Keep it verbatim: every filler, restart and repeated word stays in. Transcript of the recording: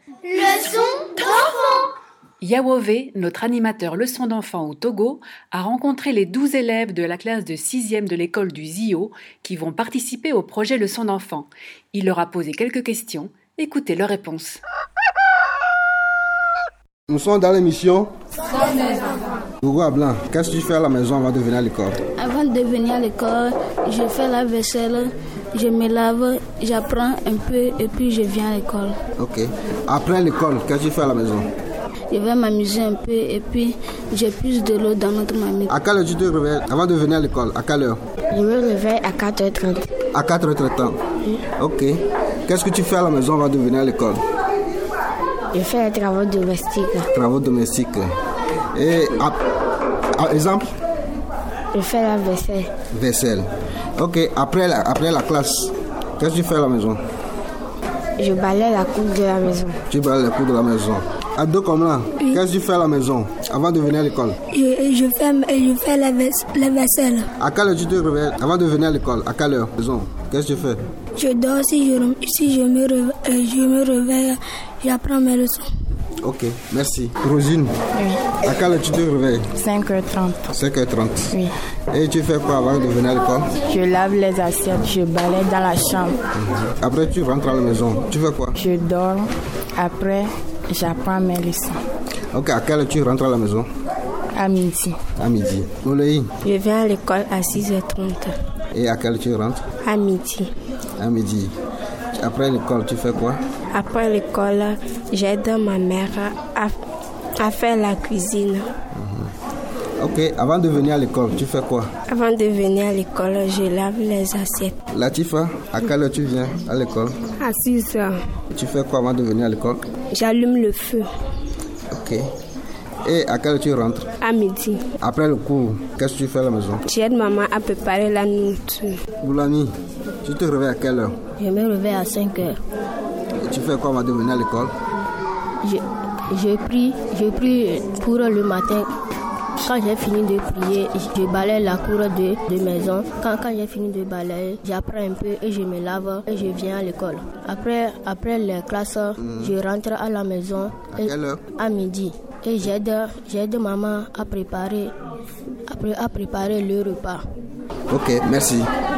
Leçon d'enfant. Yawove, notre animateur leçon d'enfant au Togo, a rencontré les douze élèves de la classe de sixième de l'école du Zio qui vont participer au projet leçon d'enfant. Il leur a posé quelques questions. Écoutez leurs réponses. Nous sommes dans l'émission Gougou Blanc. Qu'est-ce que tu fais à la maison avant de venir à l'école? Avant de venir à l'école, je fais la vaisselle, je me lave, j'apprends un peu et puis je viens à l'école. Ok. Après l'école, qu'est-ce que tu fais à la maison? Je vais m'amuser un peu et puis j'ai plus de l'eau dans notre marmite. À quelle heure tu te réveilles avant de venir à l'école? À quelle heure? Je me réveille à quatre heures trente. À quatre heures trente. Oui. Ok. Qu'est-ce que tu fais à la maison avant de venir à l'école? Je fais les travaux domestiques. Travaux domestiques. Et, à, à, exemple? Je fais la vaisselle. Vaisselle. Ok. Après la, après la classe, qu'est-ce que tu fais à la maison? Je balaye la cour de la maison. Tu balayes la cour de la maison. À deux comme là, oui. Qu'est-ce que tu fais à la maison avant de venir à l'école? Je, je fais, je fais la, vaisse, la vaisselle. À quelle heure tu te réveilles avant de venir à l'école? À quelle heure? Qu'est-ce que tu fais? Je dors, si je, si je, me, réveille, je me réveille, j'apprends mes leçons. Ok, merci. Rosine, oui. À quelle heure tu te réveilles? cinq heures trente. cinq heures trente. Oui. Et tu fais quoi avant de venir à l'école? Je lave les assiettes, je balaye dans la chambre. Mm-hmm. Après, tu rentres à la maison. Tu fais quoi? Je dors. Après, j'apprends mes leçons. Ok, à quelle heure tu rentres à la maison? À midi. À midi. Oléi? Je viens à l'école à six heures trente. Et à quelle heure tu rentres? À midi. À midi. Après l'école, tu fais quoi? Après l'école, j'aide ma mère à, à faire la cuisine. Mm-hmm. Ok, avant de venir à l'école, tu fais quoi? Avant de venir à l'école, je lave les assiettes. Latifa, à quelle heure tu viens à l'école? À six heures. Tu fais quoi avant de venir à l'école? J'allume le feu. Ok. Et à quelle heure tu rentres? À midi. Après le cours, qu'est-ce que tu fais à la maison? J'aide maman à préparer la nourriture. Boulani, tu te réveilles à quelle heure? Je me réveille à cinq heures. Et tu fais quoi avant de venir à l'école? Je, je prie, je prie pour le matin. Quand j'ai fini de prier, je balaye la cour de, de maison. Quand, quand j'ai fini de balayer, j'apprends un peu et je me lave et je viens à l'école. Après, après les classes, mmh. je rentre à la maison. À quelle heure? À midi. Et j'aide, j'aide maman à préparer, à, à préparer le repas. Ok, merci.